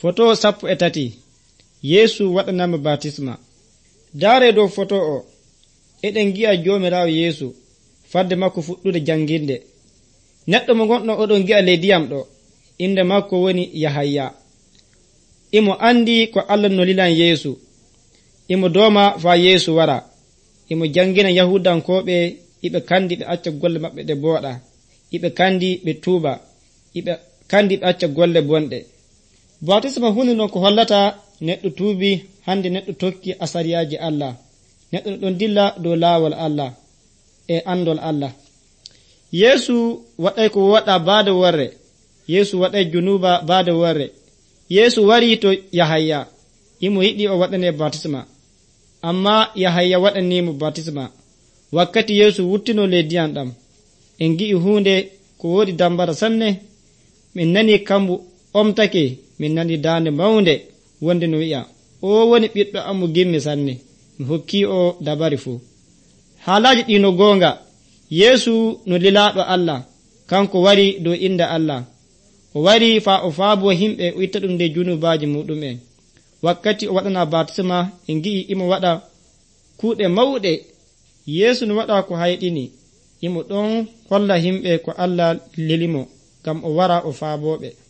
Foto 13 Yesu waɗanama batisma. Daare dow foto o eɗen gi'a jomirawo Yesu fadde makko fuɗɗude janginde. Neɗɗo mo gonɗo oɗon gi'a ley ndiyam ɗo inde makko woni Yahaya. Imo andi ko Allah nolilan Yesu, imo dooma fa Yesu wara, imo jangina Yahudankoɓe iɓe kandi ɓe acca golle maɓɓe ɗe booɗa, iɓe kandi ɓe tuuba, iɓe kandi ɓe acca golle bonɗe. Batisma hunde non ko hollata neɗɗo tuubi, hande neɗɗo tokki asariyaji Allah, neɗɗo ɗon dilla dow laawol Allah e andol Allah. Yesu waɗay ko waɗa baade worre, Yesu waɗay junuba baade worre. Yesu wari to Yahaya, imo yiɗi o waɗane batisma, amma Yahaya waɗanimo batisma. Wakkati Yesu wuttino ley ndiyam ɗam, en gi'i hunde ko woodi dambara sanne. Min nani kambu omtake, min nani dande mawnde wonde no wi'a, o woni ɓiɗɗo ammo gimmi sanne, mi hokki o dabari fuu. Haalaji ɗi no goonga. Yesu no lilaɗo Allah, kanko wari dow inde Allah, o wari fa o faabo himɓe o itta ɗum nde junubaji muɗum'en. Wakkati o waɗana batisma en gi'i imo waɗa kuuɗe mawɗe. Yesu no waɗa ko hayɗini, imo ɗon holla himɓe ko Allah lilimo ngam o wara o faaboɓe.